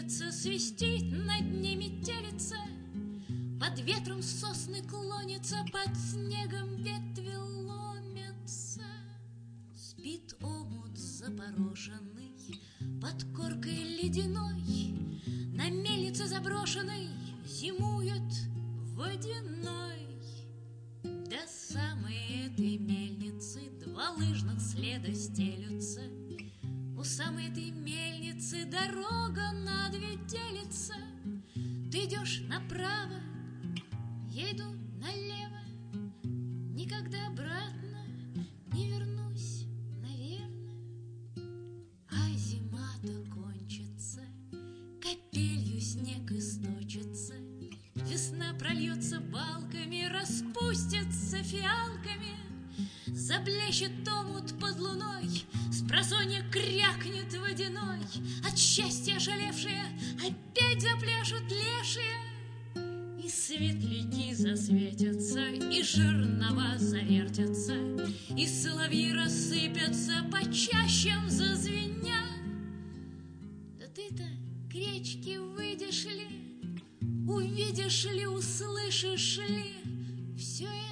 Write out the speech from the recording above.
птица свистит, над ними телится, под ветром сосны клонятся, под снегом ветви ломятся. Спит омут запорошенный под коркой ледяной, на мельнице заброшенной зимует водяной. До самой этой мельницы два лыжных следа стелются. У самой этой мельницы дорога на две делится. Ты идешь направо, я иду налево. Никогда обратно не вернусь, наверное. А зима-то кончится, капелью снег источится, весна прольется балками, распустится фиалками. Заблещет омут под луной, спросонья крякнет водяной. От счастья ошалевшие опять запляшут лешие. И светляки засветятся, и жернова завертятся, и соловьи рассыпятся, по чащам зазвеня. Да ты-то к речке выйдешь ли, увидишь ли, услышишь ли все это?